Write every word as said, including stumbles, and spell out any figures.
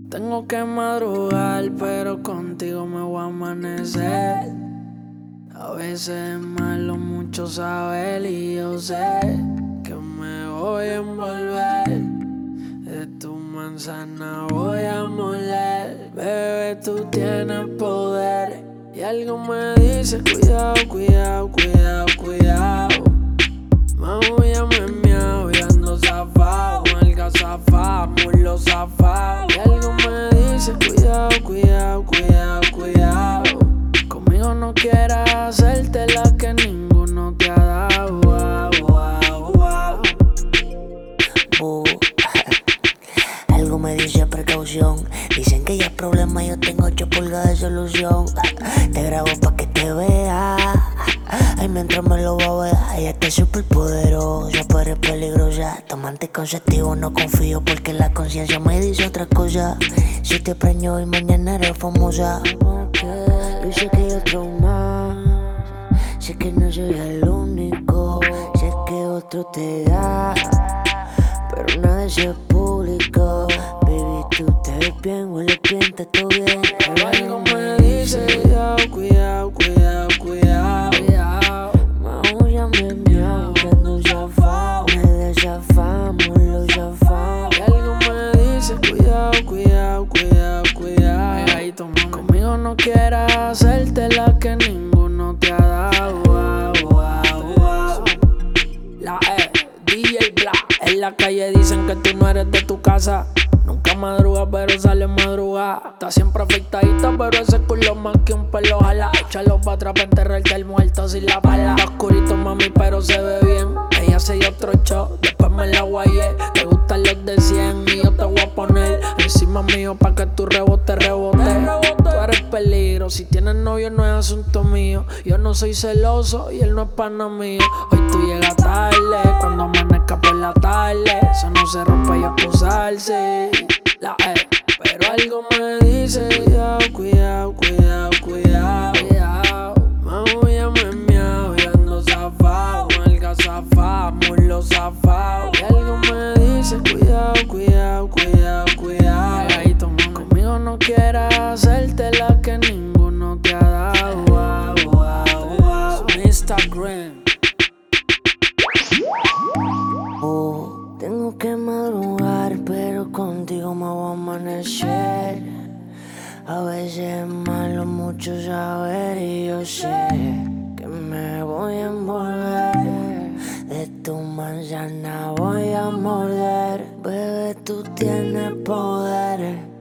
Tengo que madrugar, pero contigo me voy a amanecer. A veces es malo mucho saber y yo sé que me voy a envolver. De tu manzana voy a moler. Bebé, tú tienes poder. Y algo me dice, cuidado, cuidado, cuidado, cuidado. Mami, ya me miau y ando zafao. Malga zafao, mulo zafao. Y algo me dice, cuidado, cuidado, cuidado, cuidado. Conmigo no quieras hacerte la que ninguno te ha dado. Wow, wow, wow. Uh, algo me dice precaución. Dicen que ya es problema, yo tengo ocho pulgadas de solución. Te grabo pa' que te vea. Ay, mientras me lo babea. Ella está súper poderosa, pero es peligrosa. Toma anticonceptivo, no confío porque la conciencia me dice otra cosa. Si te preñó y mañana eres famosa. Yo sé que hay otro más. Sé que no soy el único. Sé que otro te da, pero nada de ser público. Baby, tú te ves bien, huele bien, está todo bien. Pero algo me dice, cuidado, cuidado, cuidado, cuidado, cuidado. Maulla me miau, que ando zafao. Me desafamos, lo zafao. Y algo me dice, cuidado, cuidado, cuidado, cuidado. Pegadito, mami. Conmigo no quieras hacerte la que ninguno te ha dado. Wow, wow, wow. La E, D J Black. En la calle dicen que tú no eres de tu casa. Nunca madruga, pero sale madruga. Está siempre afeitadita, pero ese culo más que un pelo jala. Échalo pa' atrás pa' enterrarte el muerto sin la bala. Está oscurito, mami, pero se ve bien. Ella se dio otro show, después me la guayé. Te gustan los de cien y yo te voy a poner encima mío pa' que tu rebote, rebote. Tú eres peligro, si tienes novio no es asunto mío. Yo no soy celoso y él no es pana mío. Hoy tú llegas tarde, cuando amanezca por la tarde. Eso no se rompe y excusarse. La E, pero algo me dice, cuidado, cuidado, cuidado, cuidado, cuidado. Mami, ya me miau y ando zafao. Malga zafao, mulo zafao. Y algo me dice, cuidado, cuidado, cuidado, cuidado. Pegadito, mami. Conmigo no quieras hacerte la que ninguno te ha dado. Wow, wow, wow. Instagram. Uh, tengo que madrugar, pero contigo me voy a amanecer. A veces es malo mucho saber y yo sé que me voy a envolver. De tu manzana voy a morder. Bebé, tú tienes poder.